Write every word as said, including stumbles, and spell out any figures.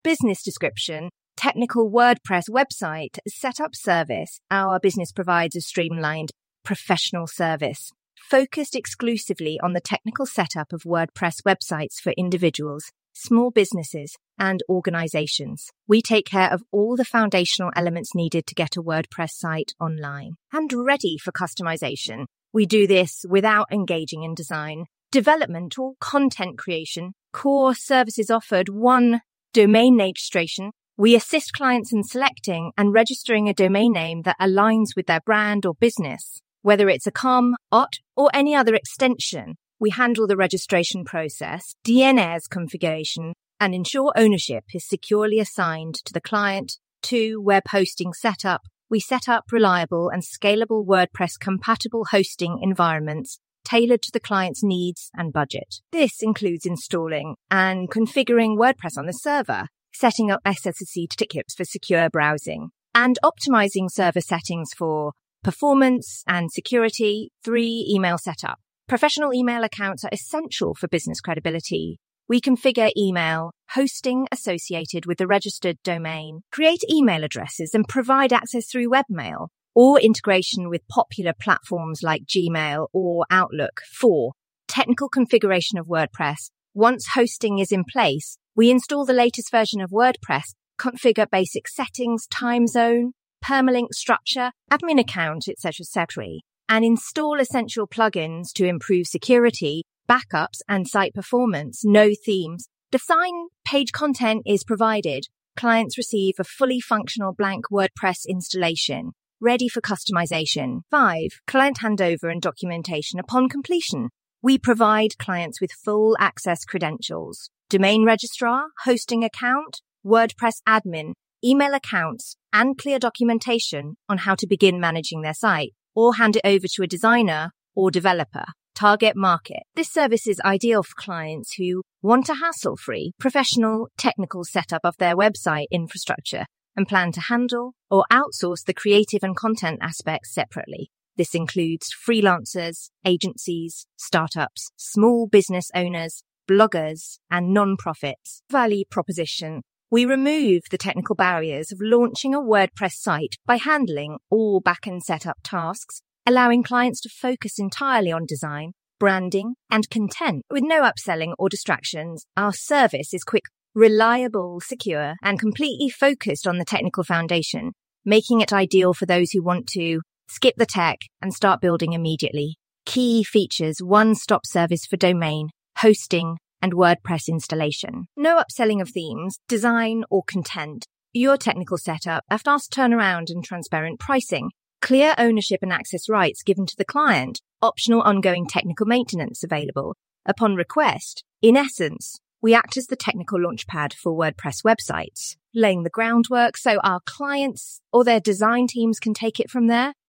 business description, technical WordPress website setup service. Our business provides a streamlined professional service focused exclusively on the technical setup of WordPress websites for individuals, small businesses, and organizations. We take care of all the foundational elements needed to get a WordPress site online and ready for customization. We do this without engaging in design, development, or content creation. Core services offered: one, domain registration. We assist clients in selecting and registering a domain name that aligns with their brand or business. Whether it's a com, O T, or any other extension, we handle the registration process, D N S configuration, and ensure ownership is securely assigned to the client. Two, web hosting setup. We set up reliable and scalable WordPress-compatible hosting environments tailored to the client's needs and budget. This includes installing and configuring WordPress on the server, setting up S S C tickets for secure browsing, and optimizing server settings for performance and security. Three, email setup. Professional email accounts are essential for business credibility. We configure email hosting associated with the registered domain, create email addresses, and provide access through webmail or integration with popular platforms like Gmail or Outlook. Four, technical configuration of WordPress. Once hosting is in place, we install the latest version of WordPress, configure basic settings, time zone, permalink structure, admin account, et cetera, et cetera, and install essential plugins to improve security, backups, and site performance. No themes. Design page content is provided. Clients receive a fully functional blank WordPress installation, ready for customization. Five, client handover and documentation upon completion. We provide clients with full access credentials, domain registrar, hosting account, WordPress admin, email accounts, and clear documentation on how to begin managing their site, or hand it over to a designer or developer. Target market. This service is ideal for clients who want a hassle-free, professional, technical setup of their website infrastructure and plan to handle or outsource the creative and content aspects separately. This includes freelancers, agencies, startups, small business owners, bloggers, and non-profits. Value proposition. We remove the technical barriers of launching a WordPress site by handling all back-end setup tasks, allowing clients to focus entirely on design, branding, and content. With no upselling or distractions, our service is quick, reliable, secure, and completely focused on the technical foundation, making it ideal for those who want to skip the tech and start building immediately. Key features: one-stop service for domain, hosting, and WordPress installation. No upselling of themes, design, or content. Your technical setup, a fast turnaround and transparent pricing. Clear ownership and access rights given to the client. Optional ongoing technical maintenance available upon request. In essence, we act as the technical launchpad for WordPress websites, laying the groundwork so our clients or their design teams can take it from there.